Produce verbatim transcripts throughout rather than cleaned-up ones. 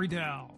Friedel.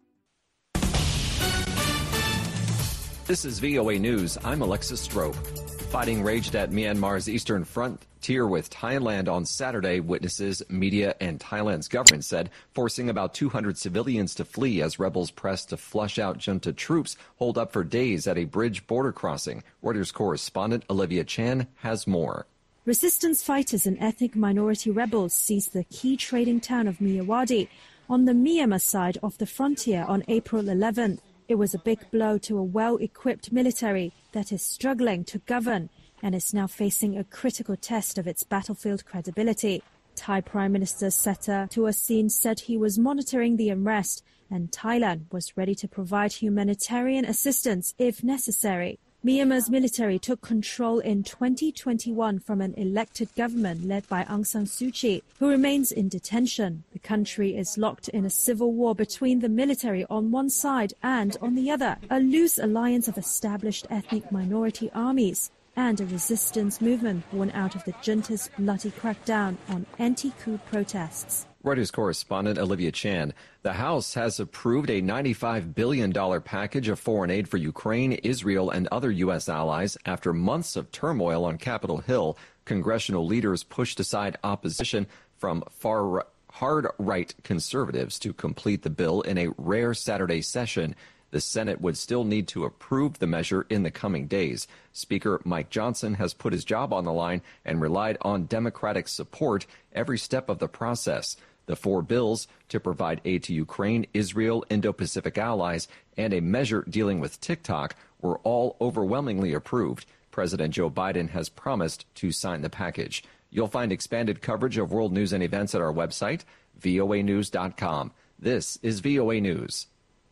This is V O A News. I'm Alexis Strope. Fighting raged at Myanmar's eastern frontier with Thailand on Saturday, witnesses, media, and Thailand's government said, forcing about two hundred civilians to flee as rebels pressed to flush out junta troops holed up for days at a bridge border crossing. Reuters correspondent Olivia Chan has more. Resistance fighters and ethnic minority rebels seized the key trading town of Myawaddy on the Myanmar side of the frontier on April eleventh. It was a big blow to a well-equipped military that is struggling to govern and is now facing a critical test of its battlefield credibility. Thai Prime Minister Seta Thavisin said he was monitoring the unrest and Thailand was ready to provide humanitarian assistance if necessary. Myanmar's military took control in twenty twenty-one from an elected government led by Aung San Suu Kyi, who remains in detention. The country is locked in a civil war between the military on one side and, on the other, a loose alliance of established ethnic minority armies and a resistance movement born out of the junta's bloody crackdown on anti-coup protests. Reuters correspondent Olivia Chan. The House has approved a ninety-five billion dollars package of foreign aid for Ukraine, Israel, and other U S allies after months of turmoil on Capitol Hill. Congressional leaders pushed aside opposition from far hard-right conservatives to complete the bill in a rare Saturday session. The Senate would still need to approve the measure in the coming days. Speaker Mike Johnson has put his job on the line and relied on Democratic support every step of the process. The four bills to provide aid to Ukraine, Israel, Indo-Pacific allies, and a measure dealing with TikTok were all overwhelmingly approved. President Joe Biden has promised to sign the package. You'll find expanded coverage of world news and events at our website, V O A news dot com. This is V O A News.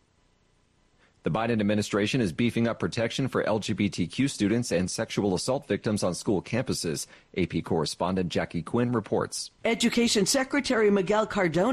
The Biden administration is beefing up protection for L G B T Q students and sexual assault victims on school campuses. A P correspondent Jackie Quinn reports. Education Secretary Miguel Cardona